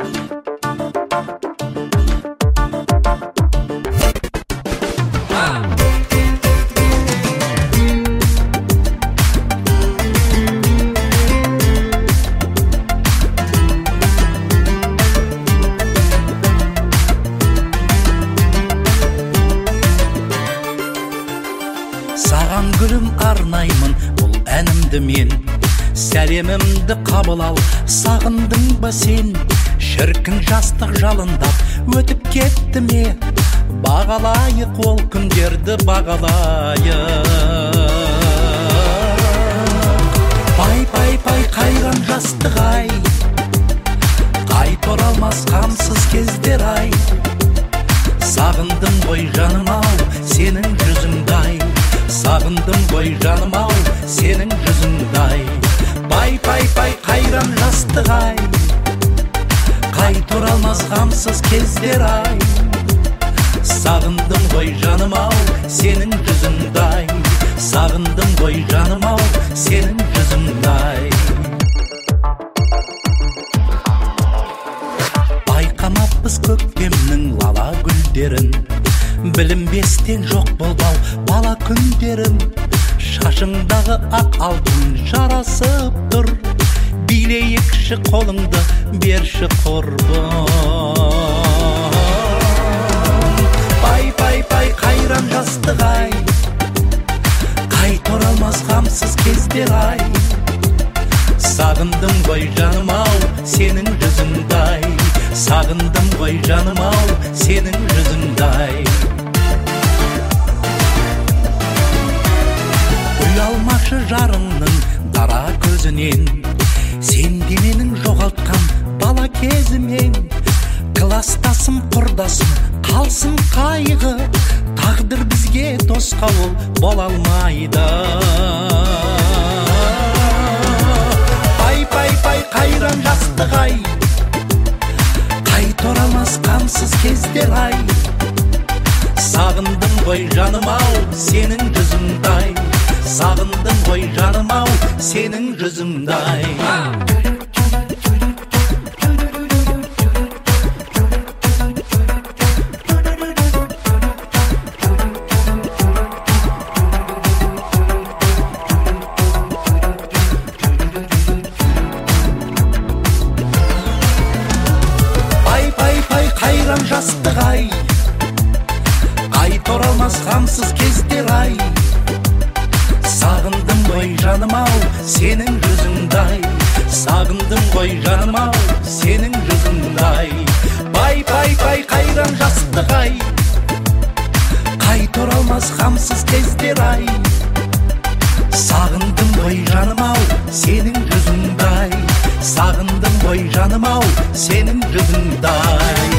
Саған гүлім арнаймын бұл әнімді мен, сәлемімді қабыл ал, сағындың ба сен? Шіркін жастық жалындап өтіп кетті ме? Бағалайық ол күндерді, бағалайық. Пай пай пай қайран жастық ай, қайта оралмас қамсыз кездер ай. Сағындым ғой жаным ау, сенің жүзіңді ай. Сағындым ғой жаным ау, сенің жүзіңді. Пай пай пай қайран жастық ай, қайта оралмас қамсыз кездер ай. Сағындым ғой жаным ау, сенің жүзіңді. Сағындым ғой жаным ау, сенің жүзіңді. Байқамаппыз көктемнің лала гүлдерін, білінбестен жоқ болбау бала күндерім. Шашыңдағы ақ алтын жарасып тұр, билейікші қолыңды, берші құрбым. Пай пай пай қайран жастық ай, қайта оралмас қамсыз кездер ай. Сағындым ғой жаным ау, сенің жүзіңді. Сағындым ғой жаным ау, сенің жүзіңді. Ұялмашы жарыңның дара көзінен, сен де менің жоғалтқан бала кезімен. Кластасым құрдасым қалсын қайғы, тағдыр бізге тосқауыл бола алмайды. Пай пай пай қайран жастық ай, қайта оралмас қамсыз кездер ай. Сағындым ғой жаным ау, сенің жүзіңді. Сағындым ғой жаным ау, сенің жүзіңді. Қайран жастық ай, қайта оралмас қамсыз кездер ай. Сағындым ғой жаным ау, сенің жүзіңді. Сағындым ғой жаным ау, сенің жүзіңді. Пай пай пай қайран жастық ай, қайта оралмас қамсыз кездер ай. Сағындым ғой жаным ау, сенің жүзіңді. Сағындым ғой жаным ау, сенің жүзіңді.